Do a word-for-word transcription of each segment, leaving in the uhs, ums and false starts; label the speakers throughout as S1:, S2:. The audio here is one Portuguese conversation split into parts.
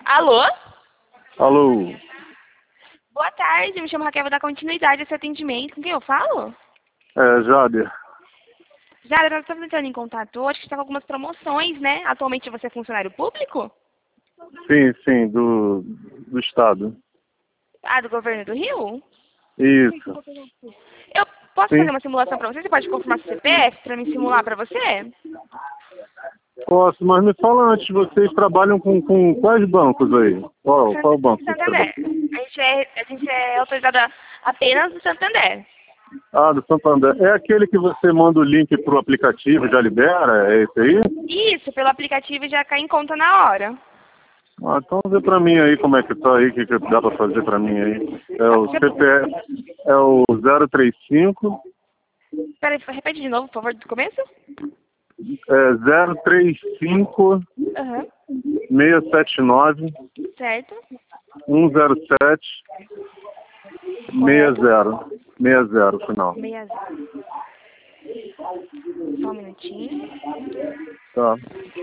S1: Alô?
S2: Alô?
S1: Boa tarde, me chamo Raquel, vou dar continuidade a esse atendimento. Com quem eu falo?
S2: É, Jader.
S1: Já, nós estamos entrando em contato hoje, que está com algumas promoções, né? Atualmente você é funcionário público?
S2: Sim, sim, do, do Estado.
S1: Ah, do governo do Rio?
S2: Isso.
S1: Eu posso
S2: Sim.
S1: fazer uma simulação para você? Você pode confirmar seu C P F para me simular para você?
S2: Posso, mas me fala antes, vocês trabalham com, com quais bancos aí? Qual, qual banco você trabalha?
S1: Santander. A gente é, a gente é autorizada apenas do Santander.
S2: Ah, do Santander. É aquele que você manda o link pro aplicativo e já libera? É esse aí?
S1: Isso, pelo aplicativo já cai em conta na hora.
S2: Ah, então vê pra mim aí como é que tá aí, o que, que dá pra fazer pra mim aí. É o C P F, é o zero três cinco...
S1: Peraí, repete de novo, por favor, do começo?
S2: É zero três cinco,
S1: Aham.
S2: seis sete nove,
S1: Certo.
S2: um zero sete, seis zero. seis zero, final.
S1: Meia zero. Só um minutinho.
S2: Tá.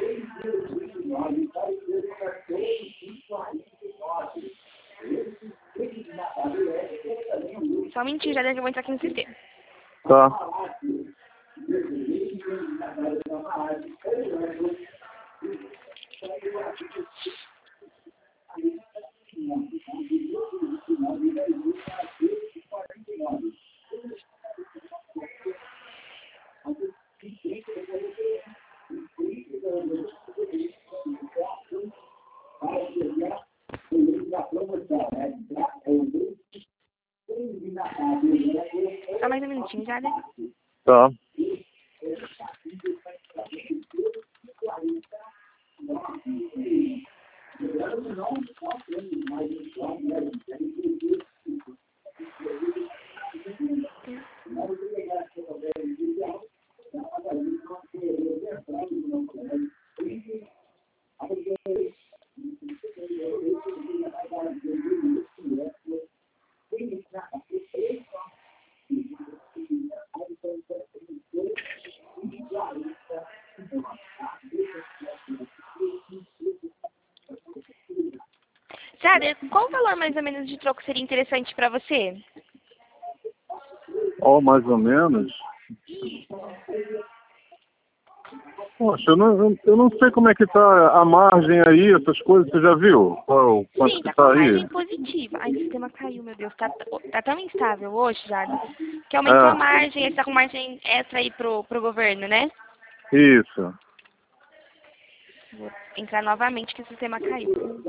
S1: Só um minutinho, já que eu vou entrar aqui no sistema.
S2: Tá.
S1: Só mais um minutinho, já, né?
S2: Tá.
S1: Jader, qual o valor mais ou menos de troco seria interessante para você?
S2: Ó, mais ou menos. Poxa, eu não, eu não sei como é que tá a margem aí, essas coisas, você já viu? Qual, quanto
S1: Sim,
S2: que
S1: tá com
S2: tá
S1: margem
S2: aí?
S1: positiva. Ai, o sistema caiu, meu Deus. Tá, tá tão instável hoje, Jader, que aumentou a
S2: É,
S1: margem, ele tá com margem extra aí pro, pro governo, né?
S2: isso.
S1: Vou entrar novamente que o sistema caiu.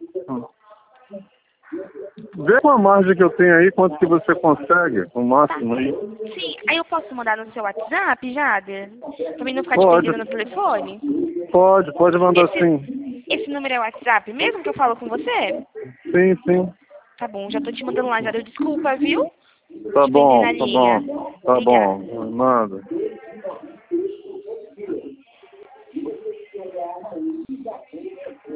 S2: Vê com a margem que eu tenho aí, quanto que você consegue, o máximo aí.
S1: Sim, aí eu posso mandar no seu WhatsApp, Jader? Também não ficar te
S2: Pode,
S1: perdendo no telefone?
S2: pode, pode mandar sim.
S1: Esse, esse número é o WhatsApp mesmo que eu falo com você?
S2: Sim, sim.
S1: Tá bom, já tô te mandando lá, Jader. Desculpa, viu?
S2: Tá
S1: Te prender
S2: bom,
S1: na
S2: tá
S1: linha.
S2: bom. Tá
S1: Obrigada.
S2: bom, manda.